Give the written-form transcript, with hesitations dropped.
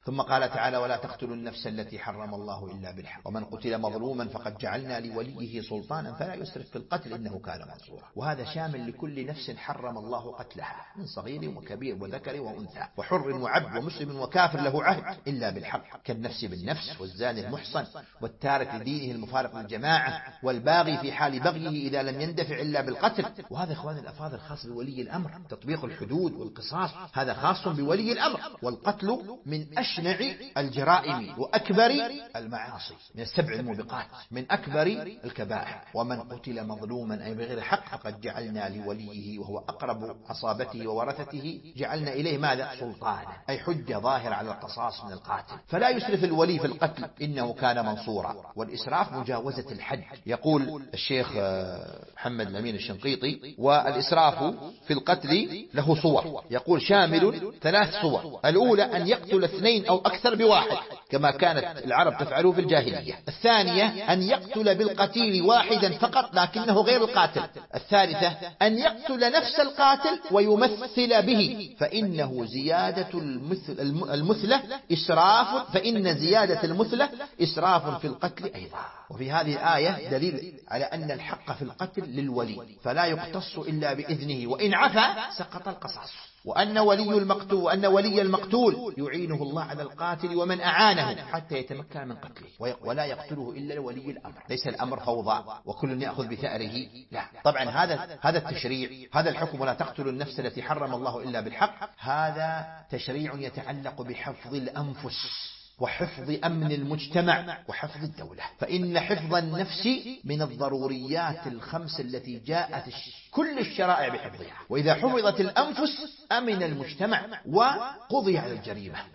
ثم قال تعالى: ولا تقتلوا النفس التي حرم الله إلا بالحق ومن قتل مظلوما فقد جعلنا لوليه سلطانا فلا يسرف في القتل إنه كان منصورا. وهذا شامل لكل نفس حرم الله قتلها من صغير وكبير وذكر وأنثى وحر وعبد ومسلم وكافر له عهد إلا بالحق، كالنفس بالنفس والزاني المحصن والتارك لدينه المفارق للجماعة والباغي في حال بغيه إذا لم يندفع إلا بالقتل. وهذا إخواني الأفاضل خاص بولي الأمر، تطبيق الحدود والقصاص هذا خاص بولي الأمر. والقتل من أشنع الجرائم وأكبر المعاصي، من السبع الموبقات، من أكبر الكبائر. ومن قتل مظلوما أي بغير حق فقد جعلنا لوليه وهو أقرب عصابته وورثته جعلنا إليه ماذا؟ سلطانا، أي حجة ظاهرة على القصاص من القاتل، فلا يسرف الولي في القتل إنه كان منصورا. والإسراف مجاوزة الحد. يقول الشيخ محمد الأمين الشنقيطي: والإسراف في القتل له صور، يقول شامل 3 صور. الأولى أن يقتل 2 أو أكثر بواحد كما كانت العرب تفعله في الجاهلية. الثانية أن يقتل بالقتيل واحدا فقط لكنه غير القاتل. الثالثة أن يقتل نفس القاتل ويمثل به، فإنه زيادة المثلة إسراف، فإن زيادة المثلة إسراف في القتل أيضا. وفي هذه الآية دليل على أن الحق في القتل للولي فلا يقتص إلا بإذنه، وإن عفا سقط القصاص. وأن ولي المقتول يعينه الله على القاتل ومن أعانه حتى يتمكن من قتله، ولا يقتله إلا ولي الأمر. ليس الأمر فوضى وكل يأخذ بثأره، لا. طبعا هذا التشريع، هذا الحكم ولا تقتلوا النفس التي حرم الله إلا بالحق، هذا تشريع يتعلق بحفظ الأنفس وحفظ أمن المجتمع وحفظ الدولة. فإن حفظ النفس من الضروريات ال5 التي جاءت كل الشرائع بحفظها. وإذا حفظت الأنفس أمن المجتمع وقضي على الجريمة.